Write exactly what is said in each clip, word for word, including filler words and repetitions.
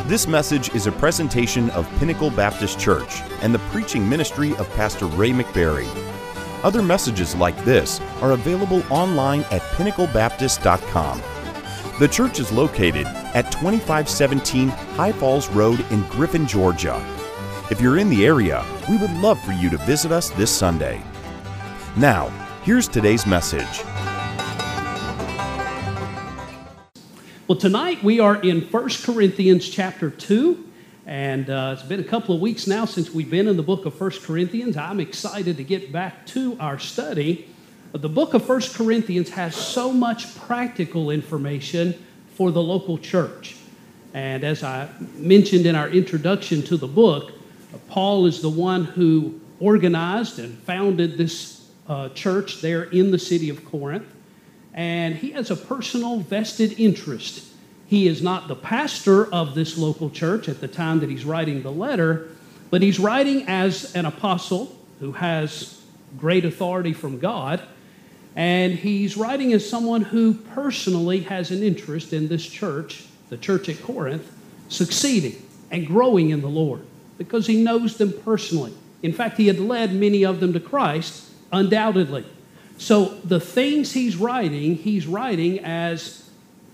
This message is a presentation of Pinnacle Baptist Church and the preaching ministry of Pastor Ray McBarry. Other messages like this are available online at pinnacle baptist dot com. The church is located at twenty-five seventeen High Falls Road in Griffin, Georgia. If you're in the area, we would love for you to visit us this Sunday. Now, here's today's message. Well, tonight we are in First Corinthians chapter two, and uh, it's been a couple of weeks now since we've been in the book of First Corinthians. I'm excited to get back to our study. The book of First Corinthians has so much practical information for the local church. And as I mentioned in our introduction to the book, Paul is the one who organized and founded this uh, church there in the city of Corinth. And he has a personal vested interest. He is not the pastor of this local church at the time that he's writing the letter, but he's writing as an apostle who has great authority from God, and he's writing as someone who personally has an interest in this church, the church at Corinth, succeeding and growing in the Lord because he knows them personally. In fact, he had led many of them to Christ, undoubtedly. So the things he's writing, he's writing as,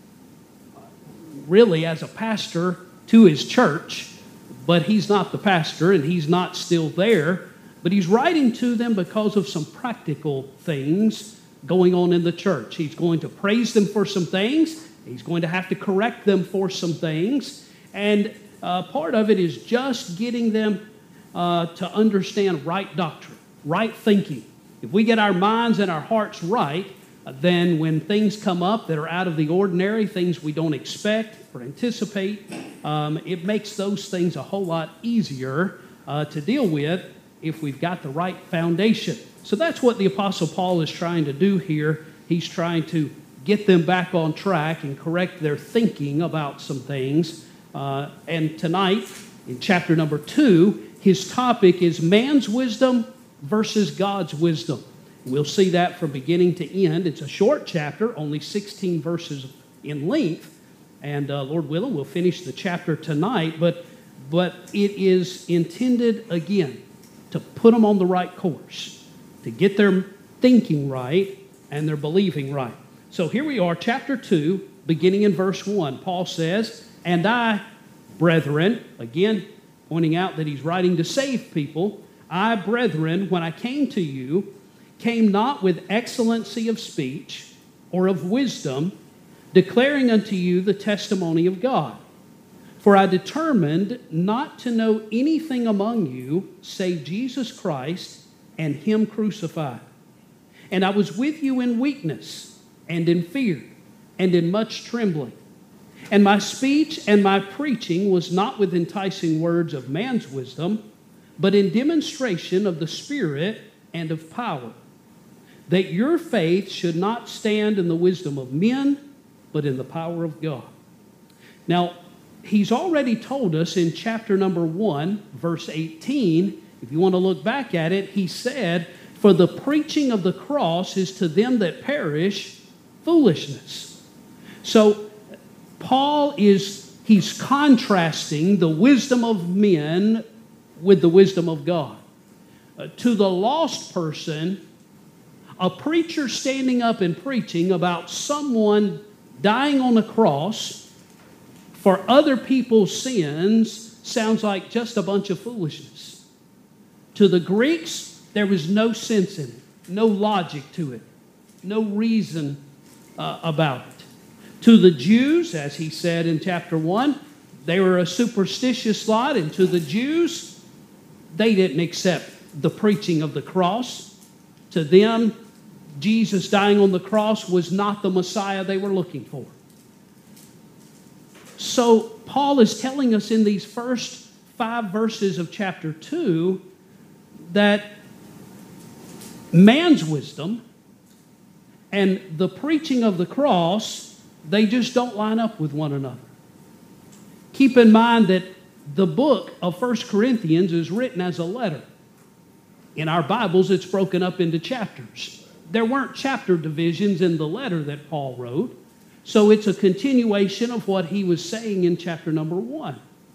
really as a pastor to his church, but he's not the pastor and he's not still there, but he's writing to them because of some practical things going on in the church. He's going to praise them for some things, he's going to have to correct them for some things, and uh, part of it is just getting them uh, to understand right doctrine, right thinking. If we get our minds and our hearts right, then when things come up that are out of the ordinary, things we don't expect or anticipate, um, it makes those things a whole lot easier uh, to deal with if we've got the right foundation. So that's what the Apostle Paul is trying to do here. He's trying to get them back on track and correct their thinking about some things. Uh, and tonight, in chapter number two, his topic is man's wisdom versus God's wisdom. We'll see that from beginning to end. It's a short chapter, only sixteen verses in length, and uh, Lord willing, we'll finish the chapter tonight, but, but it is intended, again, to put them on the right course, to get their thinking right and their believing right. So here we are, chapter two, beginning in verse one. Paul says, "And I, brethren," again, pointing out that he's writing to save people, "I, brethren, when I came to you, came not with excellency of speech or of wisdom, declaring unto you the testimony of God. For I determined not to know anything among you save Jesus Christ and him crucified. And I was with you in weakness and in fear and in much trembling. And my speech and my preaching was not with enticing words of man's wisdom, but in demonstration of the Spirit and of power, that your faith should not stand in the wisdom of men, but in the power of God." Now, he's already told us in chapter number one, verse eighteen, if you want to look back at it, he said, "For the preaching of the cross is to them that perish foolishness." So, Paul is, he's contrasting the wisdom of men with the wisdom of God. Uh, to the lost person, a preacher standing up and preaching about someone dying on a cross for other people's sins sounds like just a bunch of foolishness. To the Greeks, there was no sense in it, no logic to it, no reason uh, about it. To the Jews, as he said in chapter one, they were a superstitious lot, and to the Jews, they didn't accept the preaching of the cross. To them, Jesus dying on the cross was not the Messiah they were looking for. So Paul is telling us in these first five verses of chapter two that man's wisdom and the preaching of the cross, they just don't line up with one another. Keep in mind that the book of First Corinthians is written as a letter. In our Bibles, it's broken up into chapters. There weren't chapter divisions in the letter that Paul wrote, so it's a continuation of what he was saying in chapter number one.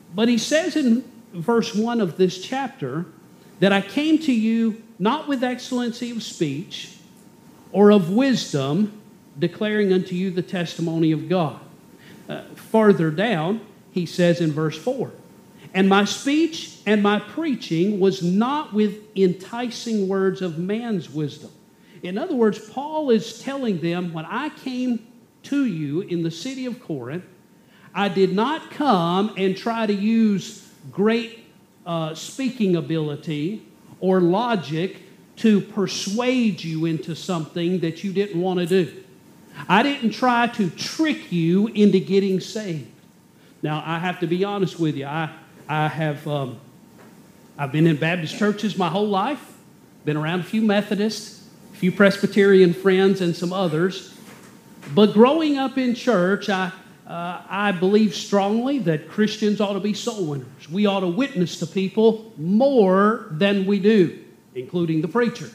But he says in verse one of this chapter that I came to you not with excellency of speech or of wisdom, declaring unto you the testimony of God. Uh, farther down, he says in verse four, and my speech and my preaching was not with enticing words of man's wisdom. In other words, Paul is telling them, when I came to you in the city of Corinth, I did not come and try to use great uh, speaking ability or logic to persuade you into something that you didn't want to do. I didn't try to trick you into getting saved. Now, I have to be honest with you. I, I have um, I've been in Baptist churches my whole life, been around a few Methodists, a few Presbyterian friends, and some others. But growing up in church, I, uh, I believe strongly that Christians ought to be soul winners. We ought to witness to people more than we do, including the preacher.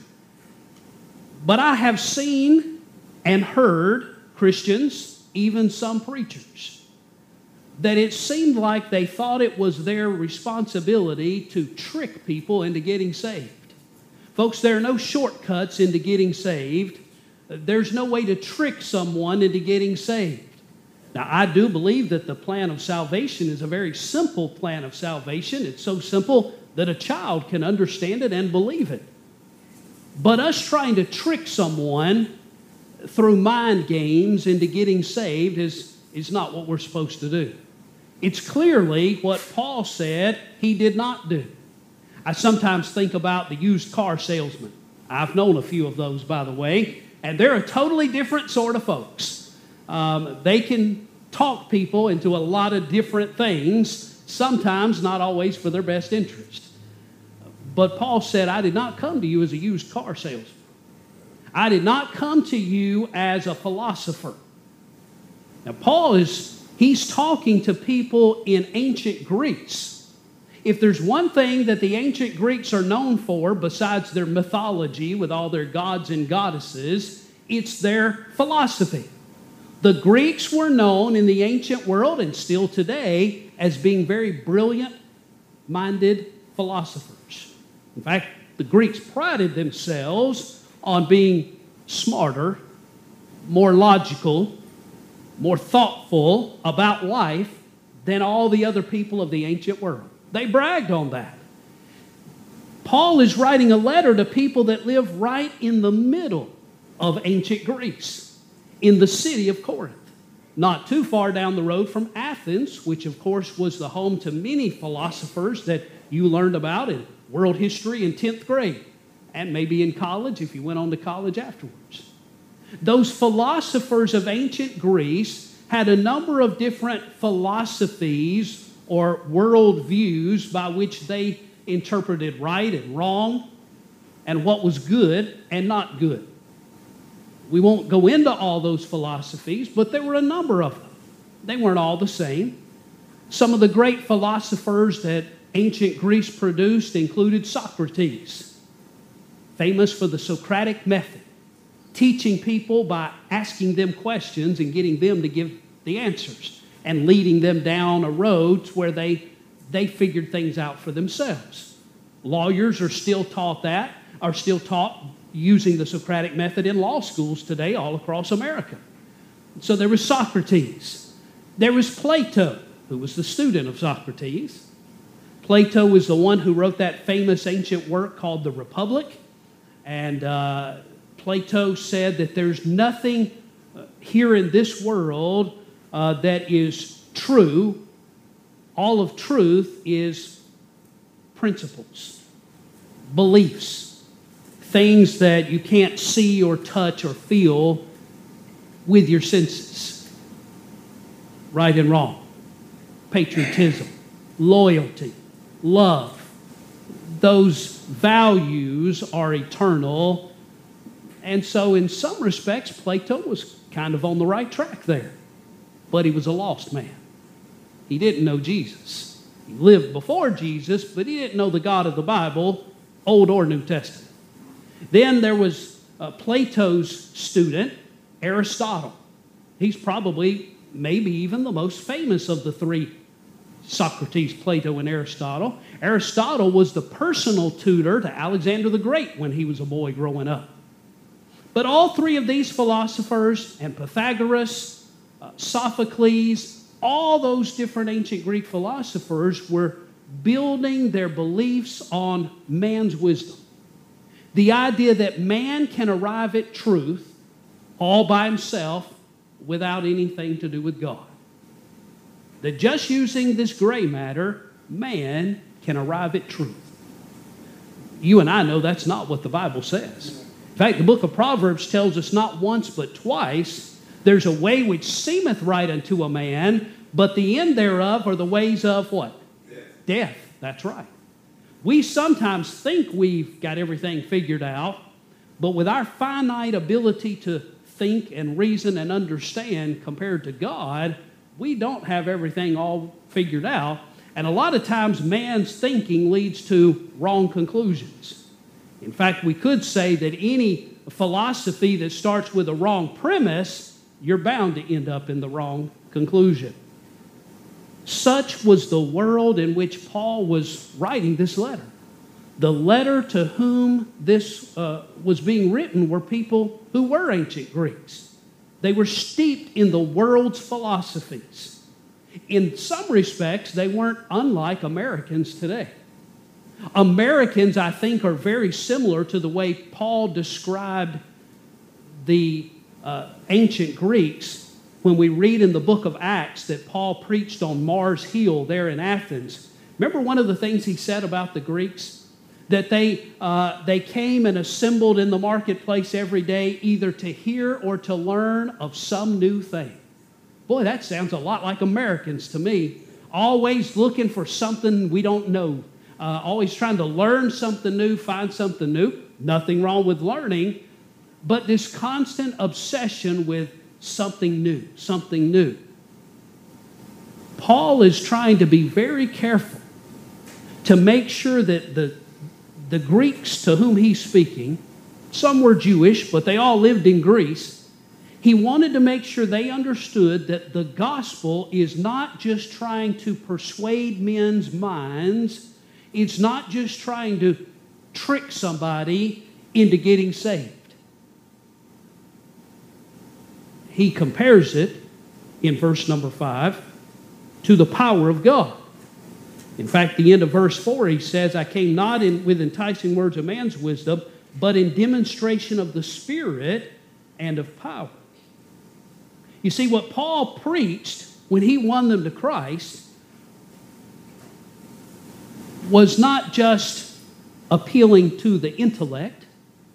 But I have seen and heard Christians, even some preachers, that it seemed like they thought it was their responsibility to trick people into getting saved. Folks, there are no shortcuts into getting saved. There's no way to trick someone into getting saved. Now, I do believe that the plan of salvation is a very simple plan of salvation. It's so simple that a child can understand it and believe it. But us trying to trick someone through mind games into getting saved is, is not what we're supposed to do. It's clearly what Paul said he did not do. I sometimes think about the used car salesman. I've known a few of those, by the way, and they're a totally different sort of folks. Um, they can talk people into a lot of different things, sometimes not always for their best interest. But Paul said, I did not come to you as a used car salesman. I did not come to you as a philosopher. Now, Paul is, he's talking to people in ancient Greece. If there's one thing that the ancient Greeks are known for, besides their mythology with all their gods and goddesses, it's their philosophy. The Greeks were known in the ancient world, and still today, as being very brilliant-minded philosophers. In fact, the Greeks prided themselves on being smarter, more logical, more thoughtful about life than all the other people of the ancient world. They bragged on that. Paul is writing a letter to people that live right in the middle of ancient Greece, in the city of Corinth, not too far down the road from Athens, which of course was the home to many philosophers that you learned about in world history in tenth grade, and maybe in college if you went on to college afterwards. Those philosophers of ancient Greece had a number of different philosophies or world views by which they interpreted right and wrong and what was good and not good. We won't go into all those philosophies, but there were a number of them. They weren't all the same. Some of the great philosophers that ancient Greece produced included Socrates, famous for the Socratic method, teaching people by asking them questions and getting them to give the answers and leading them down a road where they, they figured things out for themselves. Lawyers are still taught that, are still taught using the Socratic method in law schools today all across America. So there was Socrates. There was Plato, who was the student of Socrates. Plato was the one who wrote that famous ancient work called The Republic. And uh, Plato said that there's nothing here in this world uh, that is true. All of truth is principles, beliefs, things that you can't see or touch or feel with your senses. Right and wrong, patriotism, loyalty, love. Those values are eternal. And so in some respects, Plato was kind of on the right track there. But he was a lost man. He didn't know Jesus. He lived before Jesus, but he didn't know the God of the Bible, Old or New Testament. Then there was uh, Plato's student, Aristotle. He's probably maybe even the most famous of the three Socrates, Plato, and Aristotle. Aristotle was the personal tutor to Alexander the Great when he was a boy growing up. But all three of these philosophers, and Pythagoras, uh, Sophocles, all those different ancient Greek philosophers were building their beliefs on man's wisdom. The idea that man can arrive at truth all by himself without anything to do with God. That just using this gray matter, man can arrive at truth. You and I know that's not what the Bible says. In fact, the book of Proverbs tells us not once but twice, there's a way which seemeth right unto a man, but the end thereof are the ways of what? Death. Death. That's right. We sometimes think we've got everything figured out, but with our finite ability to think and reason and understand compared to God, we don't have everything all figured out. And a lot of times man's thinking leads to wrong conclusions. In fact, we could say that any philosophy that starts with a wrong premise, you're bound to end up in the wrong conclusion. Such was the world in which Paul was writing this letter. The letter to whom this uh, was being written were people who were ancient Greeks. They were steeped in the world's philosophies. In some respects, they weren't unlike Americans today. Americans, I think, are very similar to the way Paul described the uh, ancient Greeks when we read in the book of Acts that Paul preached on Mars Hill there in Athens. Remember one of the things he said about the Greeks? That they, uh, they came and assembled in the marketplace every day either to hear or to learn of some new thing. Boy, that sounds a lot like Americans to me. Always looking for something we don't know. Uh, always trying to learn something new, find something new. Nothing wrong with learning, but this constant obsession with something new, something new. Paul is trying to be very careful to make sure that the, the Greeks to whom he's speaking, some were Jewish, but they all lived in Greece. He wanted to make sure they understood that the gospel is not just trying to persuade men's minds. It's not just trying to trick somebody into getting saved. He compares it in verse number five to the power of God. In fact, the end of verse four, he says, I came not in with enticing words of man's wisdom, but in demonstration of the Spirit and of power. You see, what Paul preached when he won them to Christ was not just appealing to the intellect,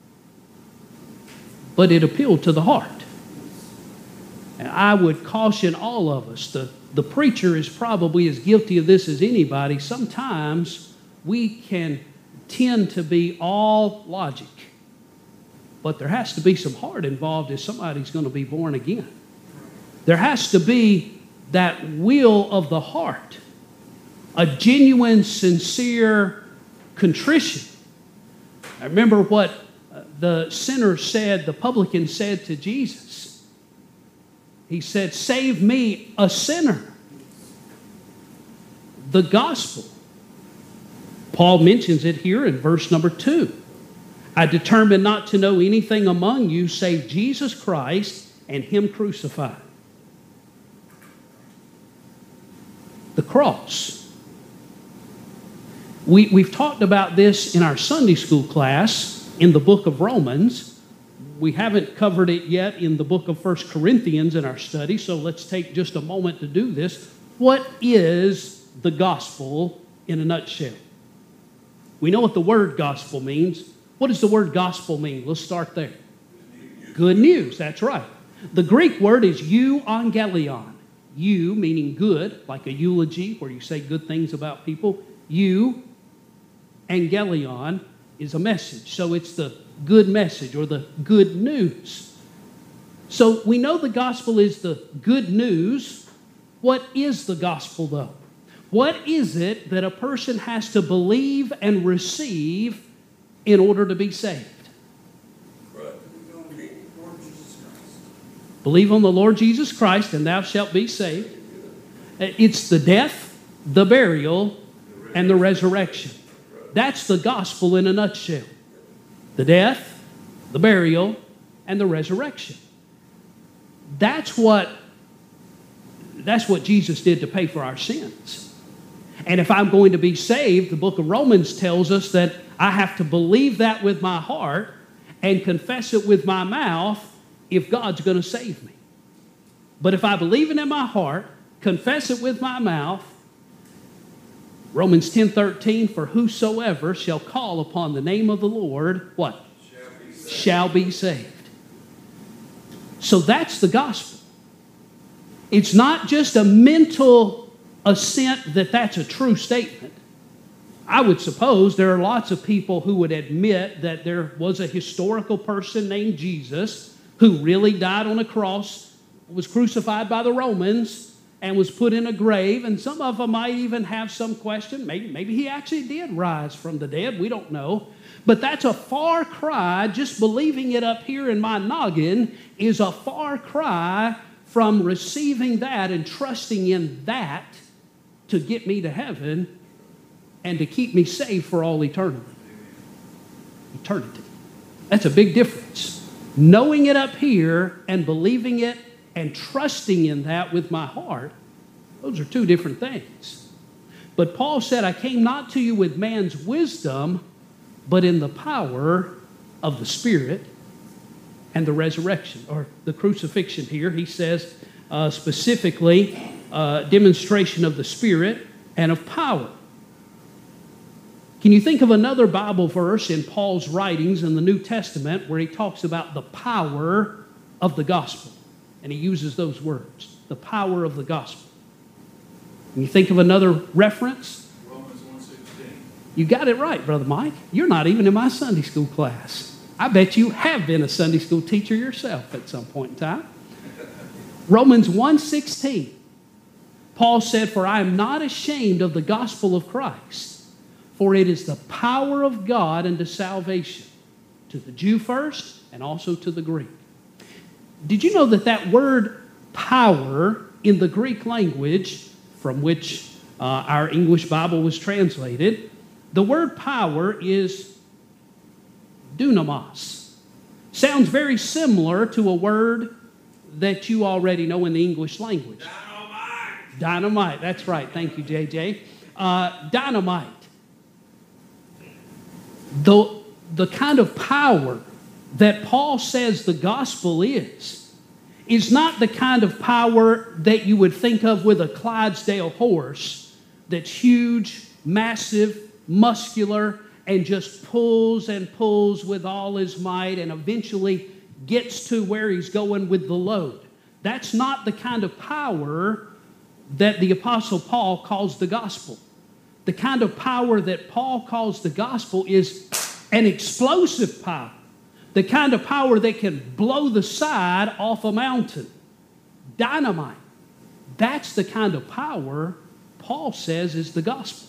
but it appealed to the heart. And I would caution all of us, the, the preacher is probably as guilty of this as anybody. Sometimes we can tend to be all logic, but there has to be some heart involved if somebody's going to be born again. There has to be that will of the heart, a genuine, sincere contrition. I remember what the sinner said, the publican said to Jesus. He said, save me, a sinner. The gospel. Paul mentions it here in verse number two. I determined not to know anything among you save Jesus Christ and Him crucified. The cross. We, we've talked about this in our Sunday school class in the book of Romans. We haven't covered it yet in the book of First Corinthians in our study, so let's take just a moment to do this. What is the gospel in a nutshell? We know what the word gospel means. What does the word gospel mean? Let's start there. Good news, that's right. The Greek word is euangelion. Eu meaning good, like a eulogy where you say good things about people. Eu, angelion, is a message. So it's the good message or the good news. So we know the gospel is the good news. What is the gospel though? What is it that a person has to believe and receive in order to be saved? Believe on the Lord Jesus Christ and thou shalt be saved. It's the death, the burial, and the resurrection. That's the gospel in a nutshell. The death, the burial, and the resurrection. That's what, that's what Jesus did to pay for our sins. And if I'm going to be saved, the book of Romans tells us that I have to believe that with my heart and confess it with my mouth if God's going to save me. But if I believe it in my heart, confess it with my mouth, Romans ten thirteen, for whosoever shall call upon the name of the Lord, what? Shall be saved. Shall be saved. So that's the gospel. It's not just a mental assent that that's a true statement. I would suppose there are lots of people who would admit that there was a historical person named Jesus who really died on a cross, was crucified by the Romans, and was put in a grave. And some of them might even have some question. Maybe, maybe he actually did rise from the dead. We don't know. But that's a far cry. Just believing it up here in my noggin is a far cry from receiving that and trusting in that to get me to heaven and to keep me saved for all eternity. Eternity. That's a big difference. Knowing it up here and believing it and trusting in that with my heart, those are two different things. But Paul said, I came not to you with man's wisdom, but in the power of the Spirit and the resurrection, or the crucifixion here. He says uh, specifically, uh, demonstration of the Spirit and of power. Can you think of another Bible verse in Paul's writings in the New Testament where he talks about the power of the gospel? And he uses those words, the power of the gospel. Can you think of another reference? Romans one sixteen. You got it right, Brother Mike. You're not even in my Sunday school class. I bet you have been a Sunday school teacher yourself at some point in time. Romans one sixteen. Paul said, for I am not ashamed of the gospel of Christ, for it is the power of God unto salvation, to the Jew first and also to the Greek. Did you know that that word power in the Greek language, from which uh, our English Bible was translated, the word power is dunamis. Sounds very similar to a word that you already know in the English language. Dynamite. Dynamite, that's right. Thank you, J J. Uh, dynamite. The, the kind of power that Paul says the gospel is, is not the kind of power that you would think of with a Clydesdale horse that's huge, massive, muscular, and just pulls and pulls with all his might and eventually gets to where he's going with the load. That's not the kind of power that the Apostle Paul calls the gospel. The kind of power that Paul calls the gospel is an explosive power. The kind of power that can blow the side off a mountain. Dynamite. That's the kind of power Paul says is the gospel.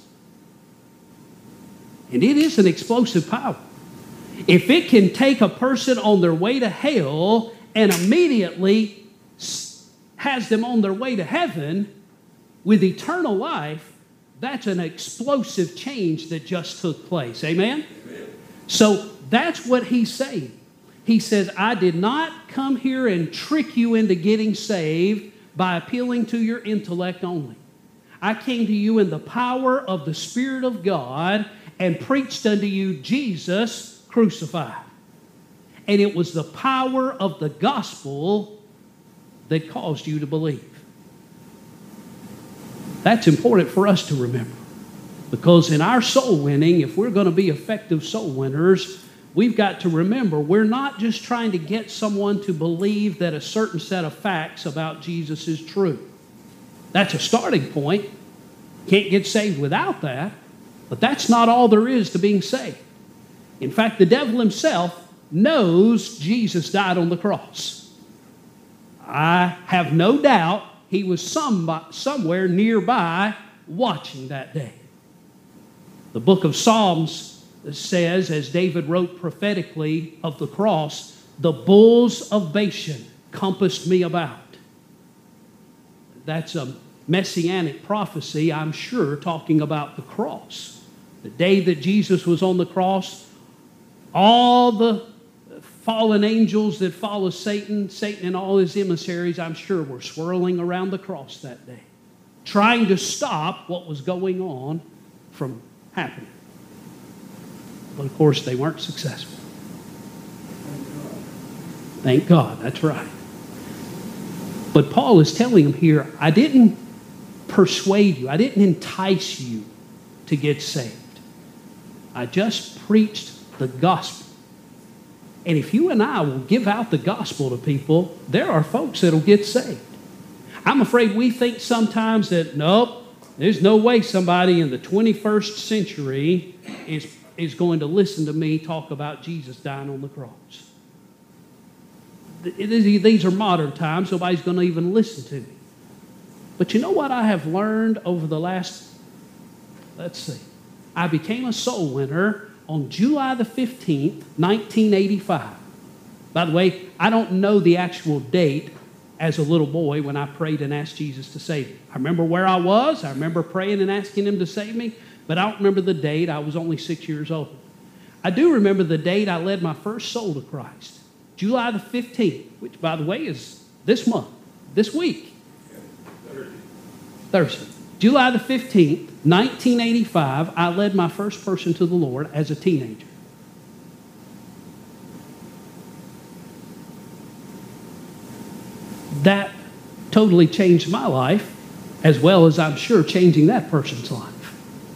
And it is an explosive power. If it can take a person on their way to hell and immediately has them on their way to heaven with eternal life, that's an explosive change that just took place. Amen? Amen. So that's what he's saying. He says, I did not come here and trick you into getting saved by appealing to your intellect only. I came to you in the power of the Spirit of God and preached unto you Jesus crucified. And it was the power of the gospel that caused you to believe. That's important for us to remember. Because in our soul winning, if we're going to be effective soul winners, we've got to remember we're not just trying to get someone to believe that a certain set of facts about Jesus is true. That's a starting point. Can't get saved without that. But that's not all there is to being saved. In fact, the devil himself knows Jesus died on the cross. I have no doubt he was some, somewhere nearby watching that day. The book of Psalms says, as David wrote prophetically of the cross, the bulls of Bashan compassed me about. That's a messianic prophecy, I'm sure, talking about the cross. The day that Jesus was on the cross, all the fallen angels that follow Satan, Satan and all his emissaries, I'm sure, were swirling around the cross that day, trying to stop what was going on from happening. But of course, they weren't successful. Thank God, that's right. But Paul is telling them here, I didn't persuade you, I didn't entice you to get saved. I just preached the gospel. And if you and I will give out the gospel to people, there are folks that will get saved. I'm afraid we think sometimes that, nope, there's no way somebody in the twenty-first century is, is going to listen to me talk about Jesus dying on the cross. These are modern times. Nobody's going to even listen to me. But you know what I have learned over the last, let's see, I became a soul winner on July the fifteenth, nineteen eighty-five. By the way, I don't know the actual date as a little boy when I prayed and asked Jesus to save me. I remember where I was. I remember praying and asking him to save me, but I don't remember the date. I was only six years old. I do remember the date I led my first soul to Christ, July the fifteenth, which, by the way, is this month, this week. Thursday. Thursday. July the fifteenth, nineteen eighty-five, I led my first person to the Lord as a teenager. That totally changed my life, as well as I'm sure changing that person's life.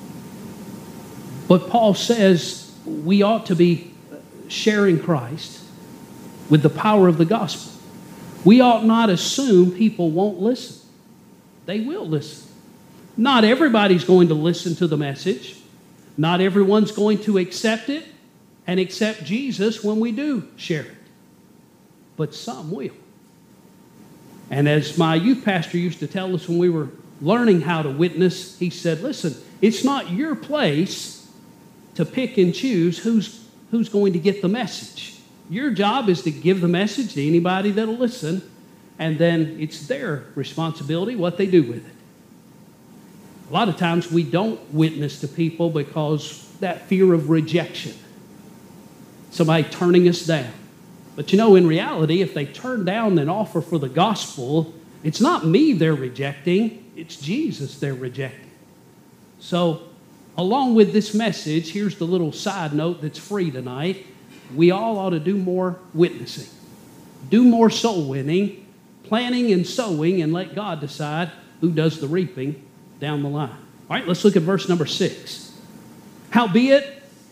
But Paul says we ought to be sharing Christ with the power of the gospel. We ought not assume people won't listen. They will listen. Not everybody's going to listen to the message. Not everyone's going to accept it and accept Jesus when we do share it. But some will. And as my youth pastor used to tell us when we were learning how to witness, he said, listen, it's not your place to pick and choose who's, who's going to get the message. Your job is to give the message to anybody that'll listen, and then it's their responsibility what they do with it. A lot of times we don't witness to people because that fear of rejection, somebody turning us down. But you know, in reality, if they turn down an offer for the gospel, it's not me they're rejecting, it's Jesus they're rejecting. So, along with this message, here's the little side note that's free tonight. We all ought to do more witnessing, do more soul winning, planting and sowing, and let God decide who does the reaping down the line. All right, let's look at verse number six. Howbeit,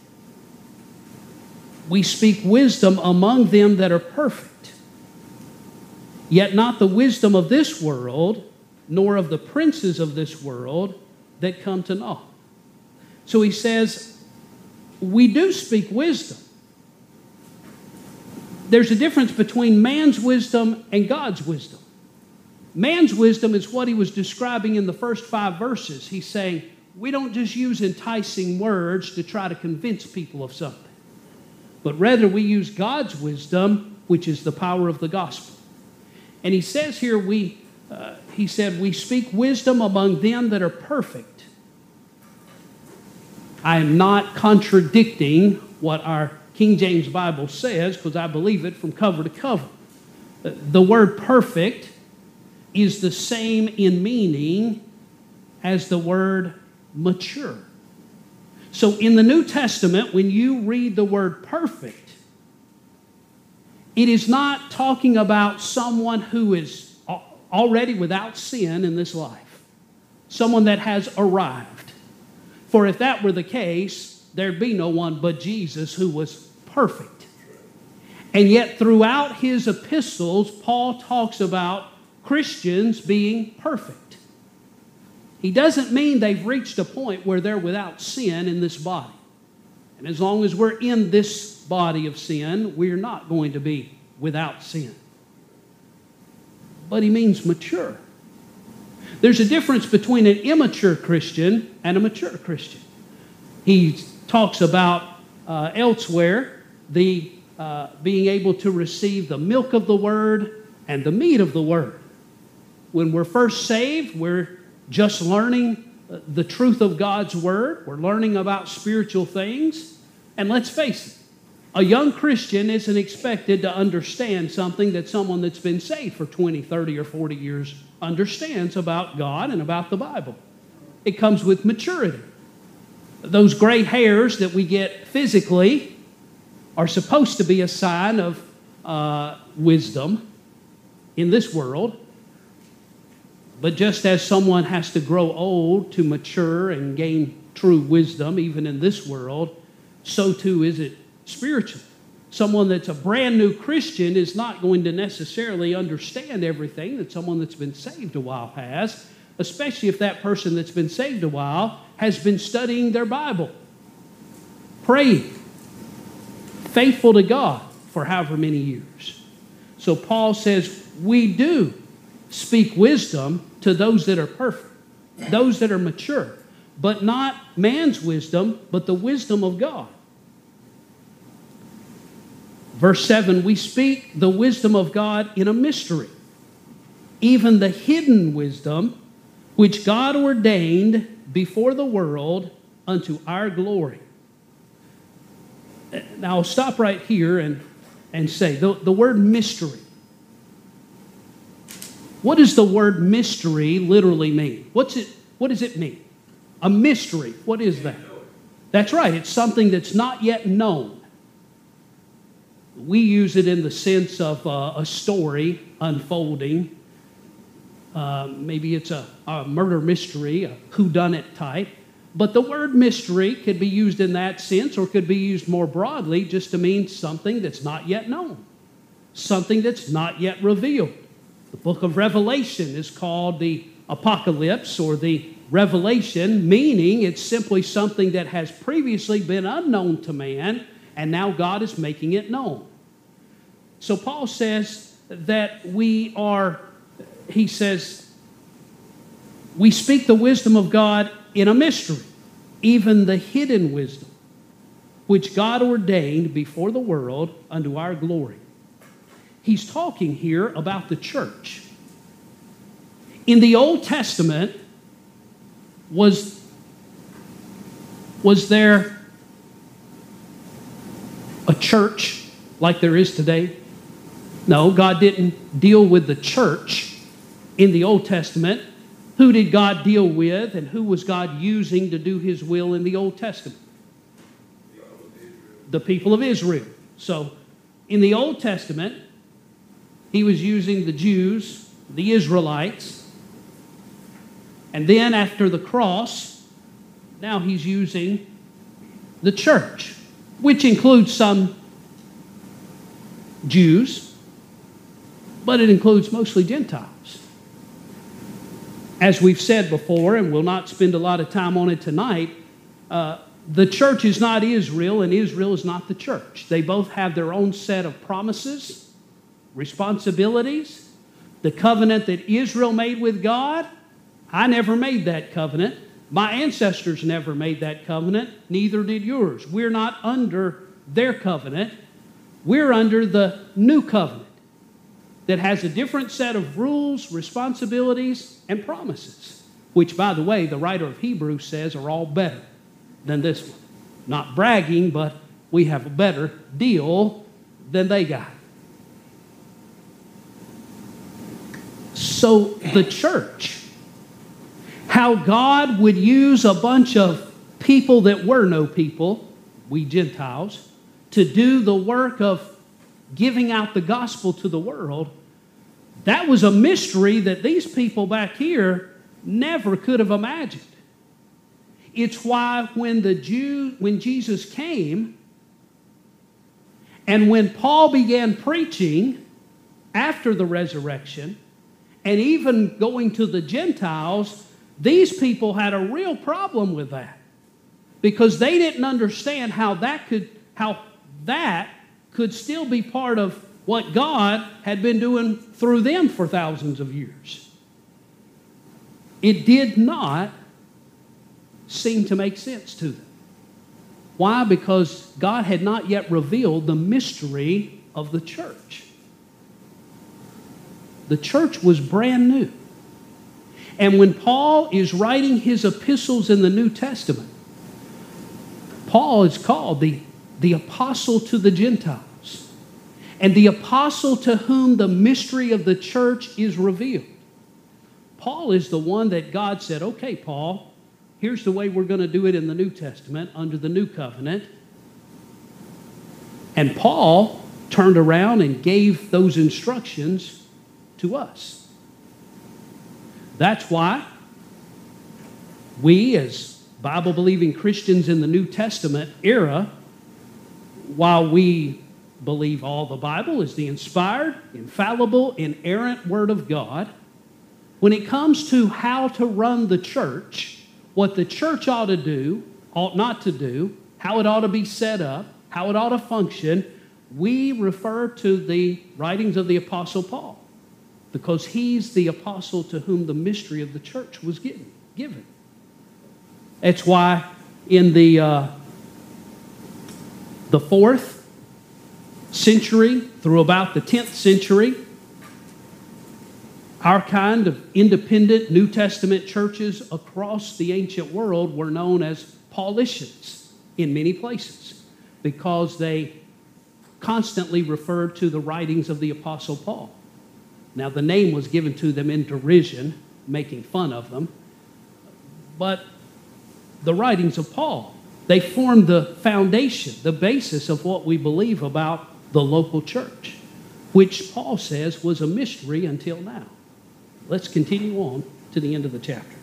we speak wisdom among them that are perfect, yet not the wisdom of this world, nor of the princes of this world that come to naught. So he says, we do speak wisdom. There's a difference between man's wisdom and God's wisdom. Man's wisdom is what he was describing in the first five verses. He's saying, we don't just use enticing words to try to convince people of something, but rather we use God's wisdom, which is the power of the gospel. And he says here, we, uh, he said, we speak wisdom among them that are perfect. I am not contradicting what our King James Bible says, because I believe it from cover to cover. The word perfect is the same in meaning as the word mature. So in the New Testament, when you read the word perfect, it is not talking about someone who is already without sin in this life, someone that has arrived. For if that were the case, there'd be no one but Jesus who was perfect. And yet throughout his epistles, Paul talks about Christians being perfect. He doesn't mean they've reached a point where they're without sin in this body. And as long as we're in this body of sin, we're not going to be without sin. But he means mature. There's a difference between an immature Christian and a mature Christian. He talks about uh, elsewhere the uh, being able to receive the milk of the word and the meat of the word. When we're first saved, we're just learning the truth of God's Word. We're learning about spiritual things. And let's face it, a young Christian isn't expected to understand something that someone that's been saved for twenty, thirty, or forty years understands about God and about the Bible. It comes with maturity. Those gray hairs that we get physically are supposed to be a sign of uh, wisdom in this world. But just as someone has to grow old to mature and gain true wisdom, even in this world, so too is it spiritually. Someone that's a brand new Christian is not going to necessarily understand everything that someone that's been saved a while has, especially if that person that's been saved a while has been studying their Bible, praying, faithful to God for however many years. So Paul says, we do speak wisdom to those that are perfect, those that are mature, but not man's wisdom, but the wisdom of God. Verse seven, we speak the wisdom of God in a mystery, even the hidden wisdom which God ordained before the world unto our glory. Now I'll stop right here and, and say, the, the word mystery. What does the word mystery literally mean? What's it, what does it mean? A mystery, what is that? That's right, it's something that's not yet known. We use it in the sense of uh, a story unfolding. Uh, maybe it's a, a murder mystery, a whodunit type. But the word mystery could be used in that sense, or could be used more broadly just to mean something that's not yet known, something that's not yet revealed. The book of Revelation is called the Apocalypse or the Revelation, meaning it's simply something that has previously been unknown to man, and now God is making it known. So Paul says that we are, he says, we speak the wisdom of God in a mystery, even the hidden wisdom, which God ordained before the world unto our glory. He's talking here about the church. In the Old Testament, was, was there a church like there is today? No, God didn't deal with the church in the Old Testament. Who did God deal with, and who was God using to do His will in the Old Testament? The people of Israel. So, in the Old Testament, He was using the Jews, the Israelites. And then after the cross, now He's using the church, which includes some Jews, but it includes mostly Gentiles. As we've said before, and we'll not spend a lot of time on it tonight, uh, the church is not Israel, and Israel is not the church. They both have their own set of promises, responsibilities. The covenant that Israel made with God, I never made that covenant. My ancestors never made that covenant. Neither did yours. We're not under their covenant. We're under the new covenant that has a different set of rules, responsibilities, and promises, which, by the way, the writer of Hebrews says are all better than this one. Not bragging, but we have a better deal than they got. So the church, how God would use a bunch of people that were no people, we Gentiles, to do the work of giving out the gospel to the world, that was a mystery that these people back here never could have imagined. It's why when the Jew, when Jesus came, and when Paul began preaching after the resurrection, and even going to the Gentiles, these people had a real problem with that, because they didn't understand how that could, how that could still be part of what God had been doing through them for thousands of years. It did not seem to make sense to them. Why? Because God had not yet revealed the mystery of the church. The church was brand new. And when Paul is writing his epistles in the New Testament, Paul is called the, the apostle to the Gentiles and the apostle to whom the mystery of the church is revealed. Paul is the one that God said, okay, Paul, here's the way we're going to do it in the New Testament under the New Covenant. And Paul turned around and gave those instructions to us. That's why we, as Bible-believing Christians in the New Testament era, while we believe all the Bible is the inspired, infallible, inerrant Word of God, when it comes to how to run the church, what the church ought to do, ought not to do, how it ought to be set up, how it ought to function, we refer to the writings of the Apostle Paul because he's the apostle to whom the mystery of the church was given. given. That's why in the, uh, the fourth century through about the tenth century, our kind of independent New Testament churches across the ancient world were known as Paulicians in many places because they constantly referred to the writings of the Apostle Paul. Now, the name was given to them in derision, making fun of them, but the writings of Paul, they formed the foundation, the basis of what we believe about the local church, which Paul says was a mystery until now. Let's continue on to the end of the chapter.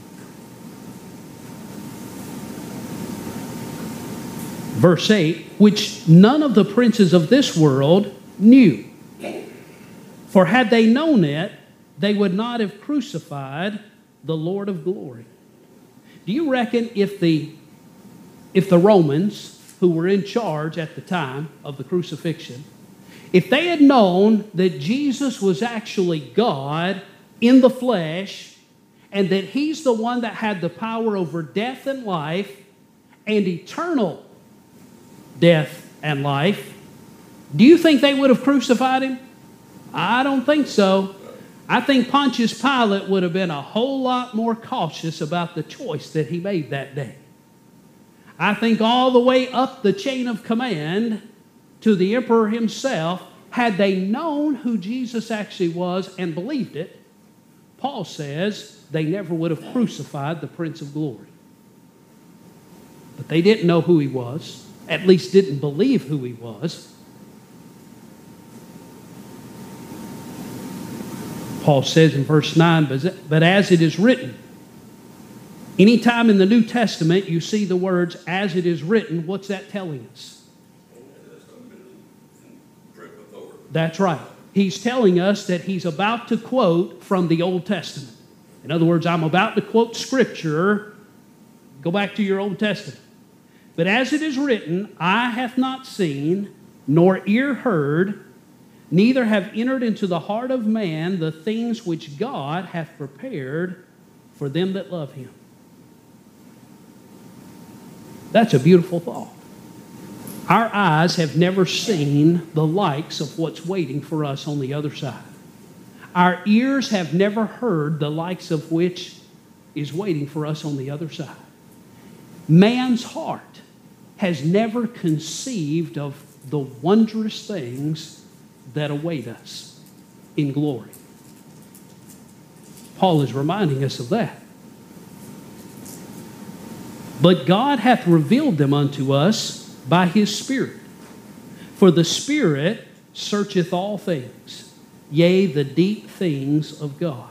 Verse eight, which none of the princes of this world knew. For had they known it, they would not have crucified the Lord of glory. Do you reckon if the, if the Romans, who were in charge at the time of the crucifixion, if they had known that Jesus was actually God in the flesh, and that he's the one that had the power over death and life, and eternal death and life, do you think they would have crucified him? I don't think so. I think Pontius Pilate would have been a whole lot more cautious about the choice that he made that day. I think all the way up the chain of command to the emperor himself, had they known who Jesus actually was and believed it, Paul says they never would have crucified the Prince of Glory. But they didn't know who he was, at least didn't believe who he was. Paul says in verse nine, but as it is written, anytime in the New Testament you see the words, as it is written, what's that telling us? That's right. He's telling us that he's about to quote from the Old Testament. In other words, I'm about to quote Scripture. Go back to your Old Testament. But as it is written, eye hath not seen, nor ear heard, neither have entered into the heart of man the things which God hath prepared for them that love him. That's a beautiful thought. Our eyes have never seen the likes of what's waiting for us on the other side. Our ears have never heard the likes of which is waiting for us on the other side. Man's heart has never conceived of the wondrous things that await us in glory. Paul is reminding us of that. But God hath revealed them unto us by his Spirit. For the Spirit searcheth all things, yea, the deep things of God.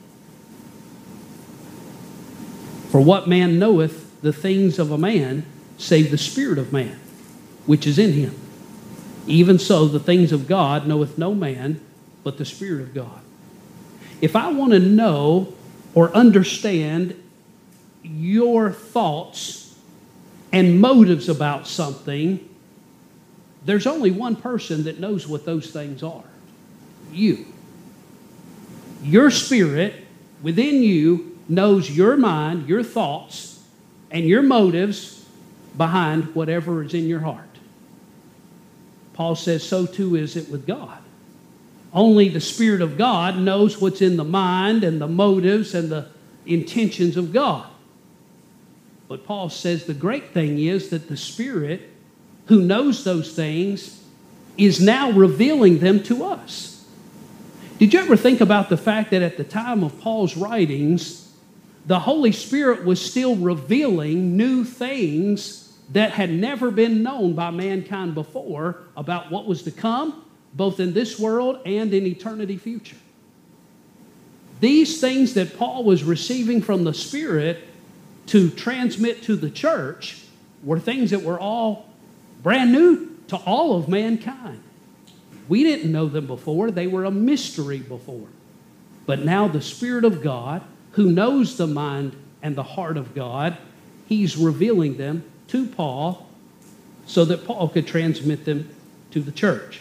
For what man knoweth the things of a man, save the Spirit of man, which is in him? Even so, the things of God knoweth no man, but the Spirit of God. If I want to know or understand your thoughts and motives about something, there's only one person that knows what those things are. You. Your spirit within you knows your mind, your thoughts, and your motives behind whatever is in your heart. Paul says, so too is it with God. Only the Spirit of God knows what's in the mind and the motives and the intentions of God. But Paul says the great thing is that the Spirit, who knows those things, is now revealing them to us. Did you ever think about the fact that at the time of Paul's writings, the Holy Spirit was still revealing new things that had never been known by mankind before about what was to come, both in this world and in eternity future? These things that Paul was receiving from the Spirit to transmit to the church were things that were all brand new to all of mankind. We didn't know them before. They were a mystery before. But now the Spirit of God, who knows the mind and the heart of God, He's revealing them to Paul so that Paul could transmit them to the church.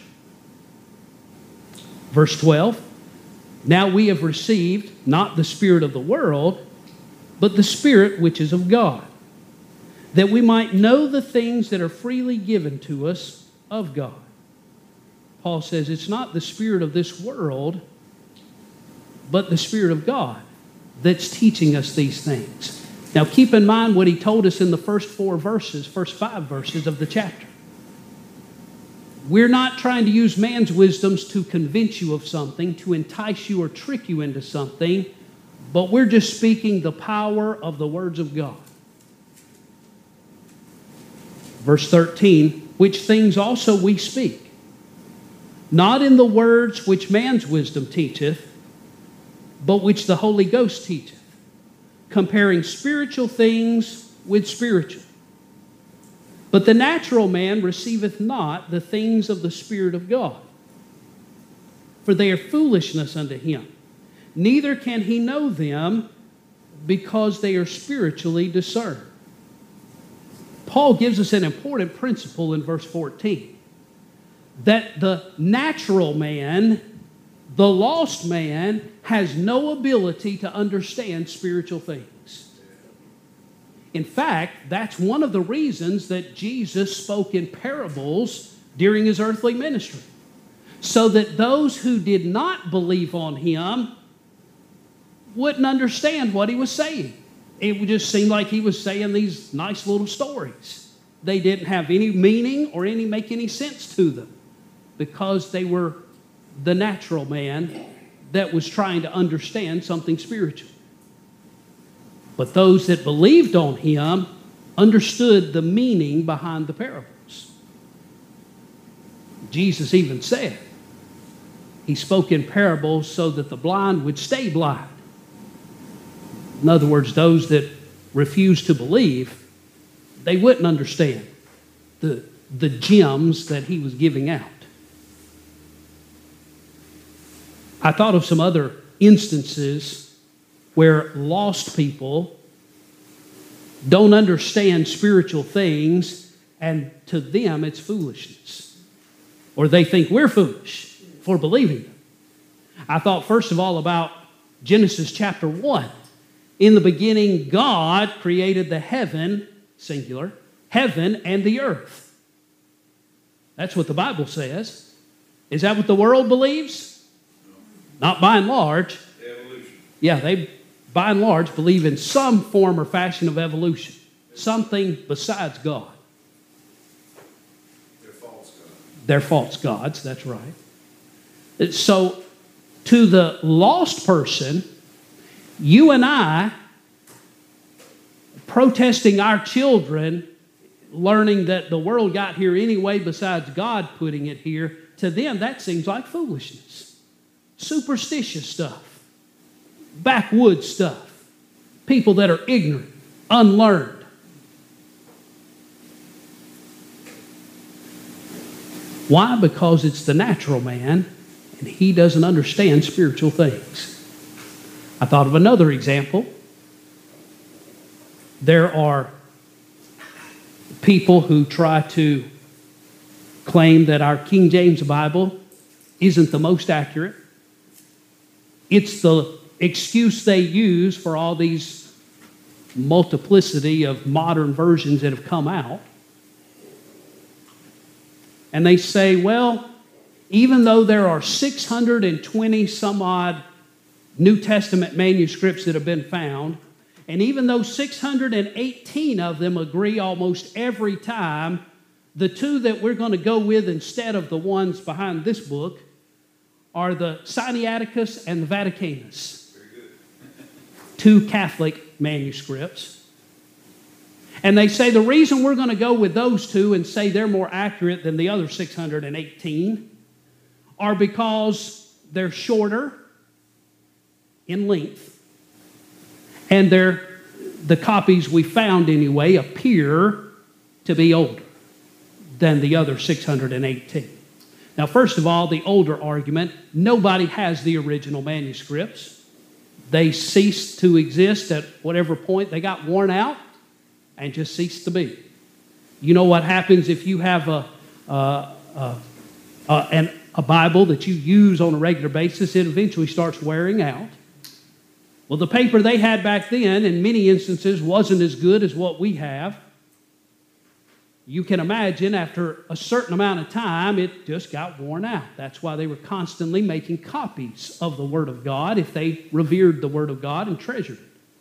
Verse twelve, now we have received not the spirit of the world, but the Spirit which is of God, that we might know the things that are freely given to us of God. Paul says it's not the spirit of this world, but the Spirit of God that's teaching us these things. Now keep in mind what he told us in the first four verses, first five verses of the chapter. We're not trying to use man's wisdoms to convince you of something, to entice you or trick you into something, but we're just speaking the power of the words of God. Verse thirteen, which things also we speak, not in the words which man's wisdom teacheth, but which the Holy Ghost teacheth, comparing spiritual things with spiritual. But the natural man receiveth not the things of the Spirit of God, for they are foolishness unto him. Neither can he know them, because they are spiritually discerned. Paul gives us an important principle in verse fourteen, that the natural man, the lost man, has no ability to understand spiritual things. In fact, that's one of the reasons that Jesus spoke in parables during his earthly ministry, so that those who did not believe on him wouldn't understand what he was saying. It would just seem like he was saying these nice little stories. They didn't have any meaning or any make any sense to them, because they were the natural man that was trying to understand something spiritual. But those that believed on him understood the meaning behind the parables. Jesus even said, he spoke in parables so that the blind would stay blind. In other words, those that refused to believe, they wouldn't understand the, the gems that he was giving out. I thought of some other instances where lost people don't understand spiritual things, and to them it's foolishness. Or they think we're foolish for believing them. I thought first of all about Genesis chapter one. In the beginning, God created the heaven, singular, heaven and the earth. That's what the Bible says. Is that what the world believes? Not by and large. Evolution. Yeah, they by and large believe in some form or fashion of evolution. Something besides God. They're false gods. They're false gods, that's right. So, to the lost person, you and I, protesting our children, learning that the world got here anyway besides God putting it here, to them that seems like foolishness. Superstitious stuff. Backwoods stuff. People that are ignorant, unlearned. Why? Because it's the natural man, and he doesn't understand spiritual things. I thought of another example. There are people who try to claim that our King James Bible isn't the most accurate. It's the excuse they use for all these multiplicity of modern versions that have come out. And they say, well, even though there are six hundred twenty some odd New Testament manuscripts that have been found. And even though six hundred eighteen of them agree almost every time, the two that we're going to go with instead of the ones behind this book are the Sinaiticus and the Vaticanus. Very good. Two Catholic manuscripts. And they say the reason we're going to go with those two and say they're more accurate than the other six hundred eighteen are because they're shorter in length, and they're, the copies we found anyway appear to be older than the other six hundred eighteen. Now, first of all, the older argument, nobody has the original manuscripts. They ceased to exist at whatever point they got worn out and just ceased to be. You know what happens if you have a, uh, uh, uh, an, a Bible that you use on a regular basis? It eventually starts wearing out. Well, the paper they had back then, in many instances, wasn't as good as what we have. You can imagine after a certain amount of time, it just got worn out. That's why they were constantly making copies of the Word of God if they revered the Word of God and treasured it.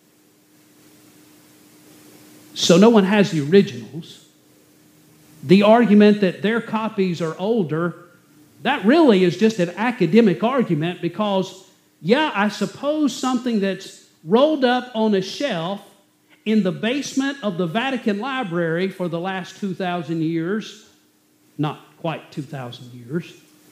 So no one has the originals. The argument that their copies are older, that really is just an academic argument because, yeah, I suppose something that's rolled up on a shelf in the basement of the Vatican Library for the last two thousand years, not quite two thousand years,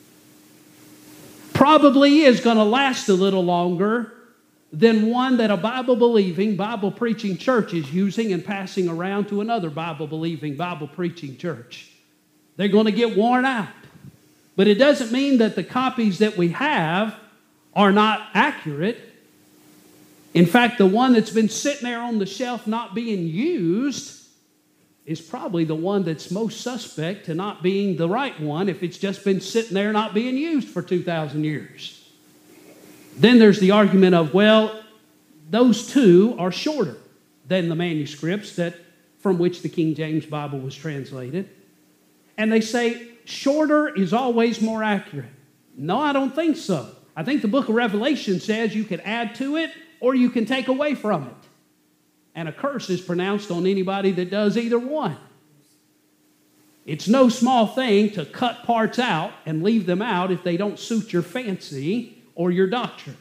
probably is going to last a little longer than one that a Bible-believing, Bible-preaching church is using and passing around to another Bible-believing, Bible-preaching church. They're going to get worn out. But it doesn't mean that the copies that we have are not accurate. In fact, the one that's been sitting there on the shelf not being used is probably the one that's most suspect to not being the right one if it's just been sitting there not being used for two thousand years. Then there's the argument of, well, those two are shorter than the manuscripts that from which the King James Bible was translated. And they say shorter is always more accurate. No, I don't think so. I think the book of Revelation says you can add to it or you can take away from it. And a curse is pronounced on anybody that does either one. It's no small thing to cut parts out and leave them out if they don't suit your fancy or your doctrine.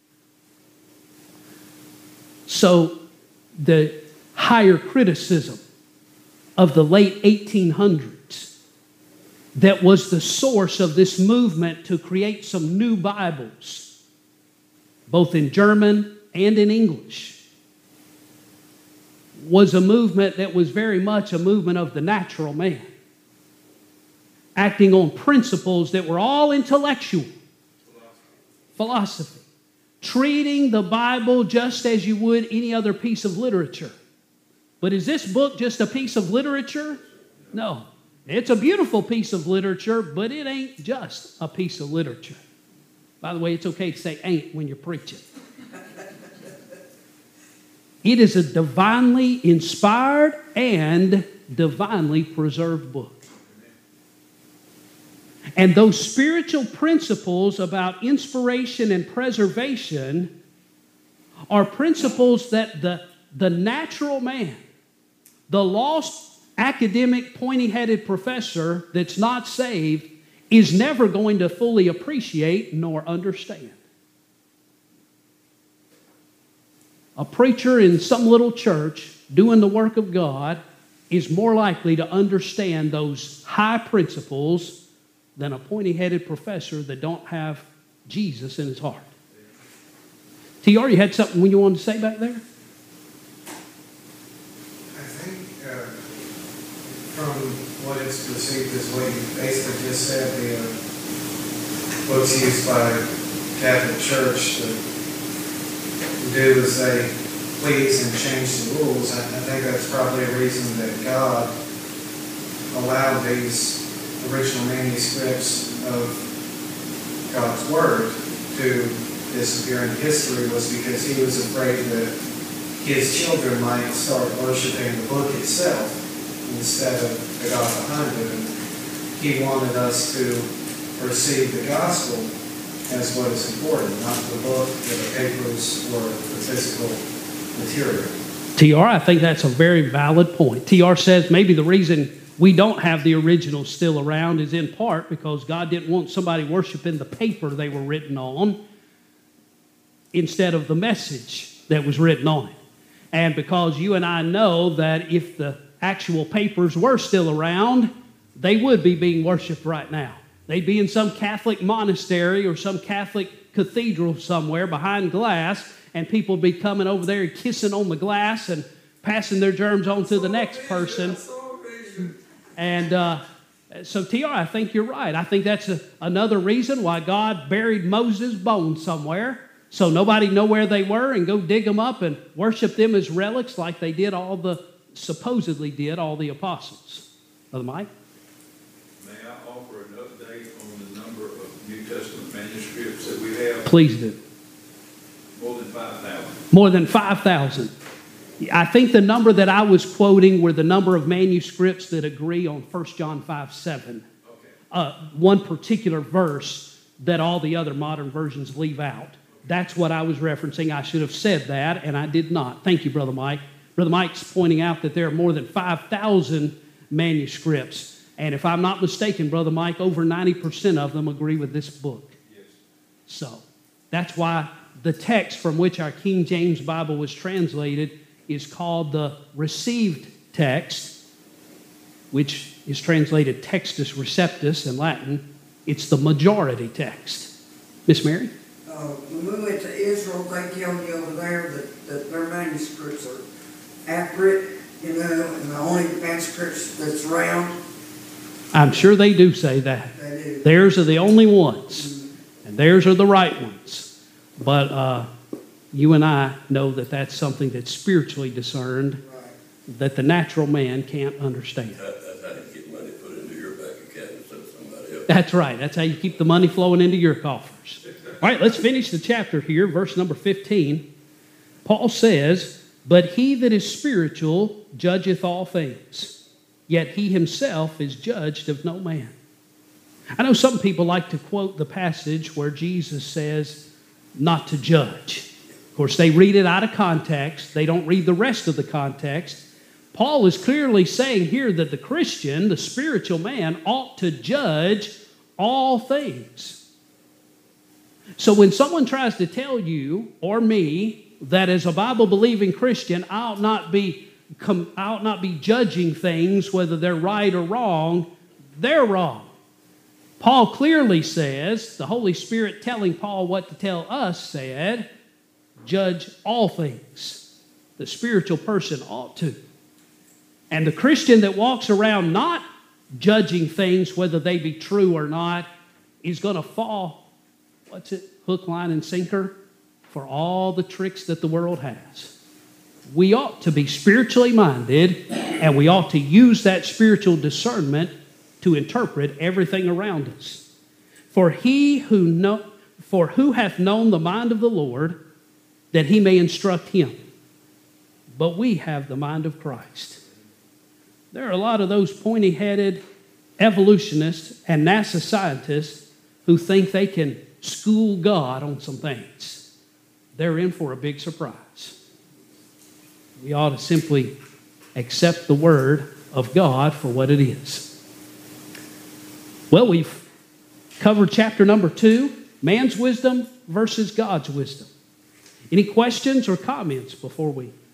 So the higher criticism of the late eighteen hundreds that was the source of this movement to create some new Bibles, both in German and in English, was a movement that was very much a movement of the natural man, acting on principles that were all intellectual, philosophy, treating the Bible just as you would any other piece of literature. But is this book just a piece of literature? No. It's a beautiful piece of literature, but it ain't just a piece of literature. By the way, it's okay to say ain't when you're preaching. It is a divinely inspired and divinely preserved book. And those spiritual principles about inspiration and preservation are principles that the, the natural man, the lost academic pointy-headed professor that's not saved, is never going to fully appreciate nor understand. A preacher in some little church doing the work of God is more likely to understand those high principles than a pointy-headed professor that don't have Jesus in his heart. T R, you had something you wanted to say back there? I think uh, from what it's perceived as what you basically just said, the uh, books used by the Catholic Church to do as they please and change the rules, I, I think that's probably a reason that God allowed these original manuscripts of God's Word to disappear in history, was because he was afraid that his children might start worshiping the book itself instead of the God behind it. And he wanted us to receive the gospel as what is important, not the book, the papers, or the physical material. T R, I think that's a very valid point. T R says maybe the reason we don't have the originals still around is in part because God didn't want somebody worshiping the paper they were written on instead of the message that was written on it. And because you and I know that if the actual papers were still around, they would be being worshiped right now. They'd be in some Catholic monastery or some Catholic cathedral somewhere behind glass, and people would be coming over there and kissing on the glass and passing their germs on to the next person. And uh, so, T R, I think you're right. I think that's a, another reason why God buried Moses' bones somewhere, so nobody know where they were and go dig them up and worship them as relics like they did all the, supposedly did all the apostles. Brother Mike? May I offer an update on the number of New Testament manuscripts that we have? Please do. More than five thousand. More than five thousand. I think the number that I was quoting were the number of manuscripts that agree on First John five seven. Okay. Uh, one particular verse that all the other modern versions leave out. That's what I was referencing. I should have said that, and I did not. Thank you, Brother Mike. Brother Mike's pointing out that there are more than five thousand manuscripts. And if I'm not mistaken, Brother Mike, over ninety percent of them agree with this book. Yes. So that's why the text from which our King James Bible was translated is called the received text, which is translated Textus Receptus in Latin. It's the majority text. Miss Mary? Uh, when we went to Israel, they tell me over there that, that their manuscripts are accurate, you know, and the only manuscripts that's around. I'm sure they do say that. They do. Theirs are the only ones, and theirs are the right ones. But uh, you and I know that that's something that's spiritually discerned, Right. that the natural man can't understand. That, that's how you get money put into your bank account instead of somebody else. That's right. That's how you keep the money flowing into your coffers. All right, let's finish the chapter here, verse number fifteen. Paul says, "But he that is spiritual judgeth all things, yet he himself is judged of no man." I know some people like to quote the passage where Jesus says not to judge. Of course, they read it out of context. They don't read the rest of the context. Paul is clearly saying here that the Christian, the spiritual man, ought to judge all things. So when someone tries to tell you or me that as a Bible-believing Christian, I ought not be, I ought not be judging things, whether they're right or wrong, they're wrong. Paul clearly says, the Holy Spirit telling Paul what to tell us said, judge all things. The spiritual person ought to. And the Christian that walks around not judging things, whether they be true or not, is going to fall, what's it, hook, line, and sinker, for all the tricks that the world has. We ought to be spiritually minded, and we ought to use that spiritual discernment to interpret everything around us. For he who know, for who hath known the mind of the Lord, that he may instruct him. But we have the mind of Christ. There are a lot of those pointy-headed evolutionists and NASA scientists who think they can school God on some things. They're in for a big surprise. We ought to simply accept the Word of God for what it is. Well, we've covered chapter number two, man's wisdom versus God's wisdom. Any questions or comments before we